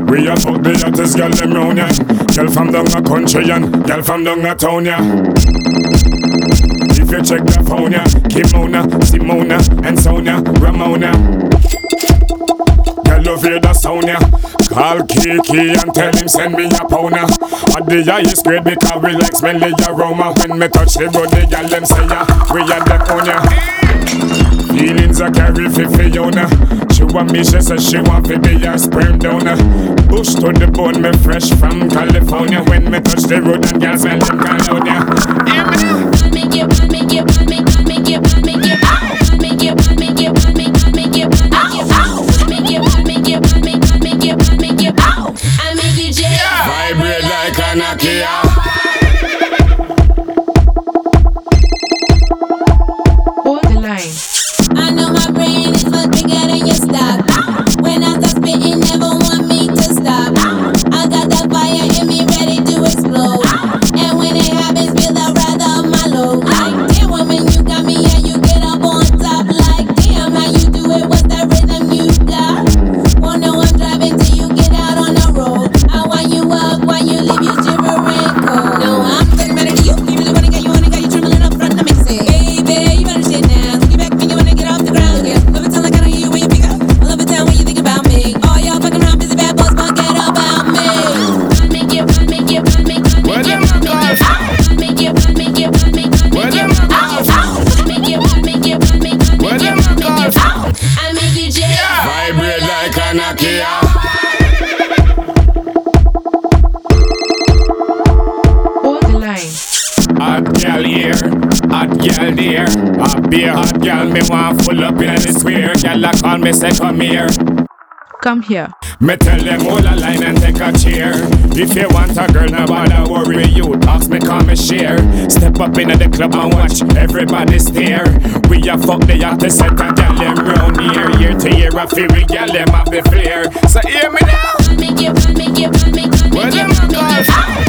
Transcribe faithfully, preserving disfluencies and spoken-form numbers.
We a fuck the hottest girl them round ya. Girl from down a country and girl from down a town ya. If you check the phone ya, Kimona, Simona, and Sonia, Ramona. Girl love hear the sound ya. Call Kiki and tell him send me a pound ya. At the highest grade because we like smelly aroma. When me touch the road the girl them say ya, we a them on ya. Feelings a carry fi Fiona. She want me, she says she want fi be a sperm donor. Bush to the bone, me fresh from California. When me touch the road and girls smell them colonia. Hear me? Make it, make it, make it, make it, make it, make it, make it, make it, make it, make it, make it, make it, make it, make it, I make it jam. Vibrate like a Nokia. Hold the line. I know my brain is much bigger than your stock. When I start spitting, never want me to stop. I got that fire in me ready to explode. And when it happens, feel the wrath of my load. Like, damn woman, you got me and you get up on top. Like, damn, how you do it, what's that rhythm you got? Won't know I'm driving till you get out on the road. I want you up while you leave you shivering cold. No, I'm talking better to you. You really wanna get you wanna get you trembling up front to mix it. Baby, you better shit now. Take it back when you wanna get off the ground. Yeah, love it sound like I don't hear you when you pick up. I love it down when you think about me. All y'all fucking around, busy bad boys, forget about me. I make it, I make it, I make it, I make it, I make it, I make it, I make it, I make it, I make it, I make it, I make it, I make it, I make it jam. Vibrate like a Nokia. Hold the line. Hot girl here, hot girl there. A be a hot girl, me want full up in the square. Girl a call me say come here. Come here. Me tell them hold a line and take a chair. If you want a girl, no bother worry you. Ask me, come and share. Step up in the club and watch everybody stare. We a fuck the hottest set a girl them round here. Year to year a fury girl them have the flair. So hear me now. I make it, I make it, I make it, I make it, I make it.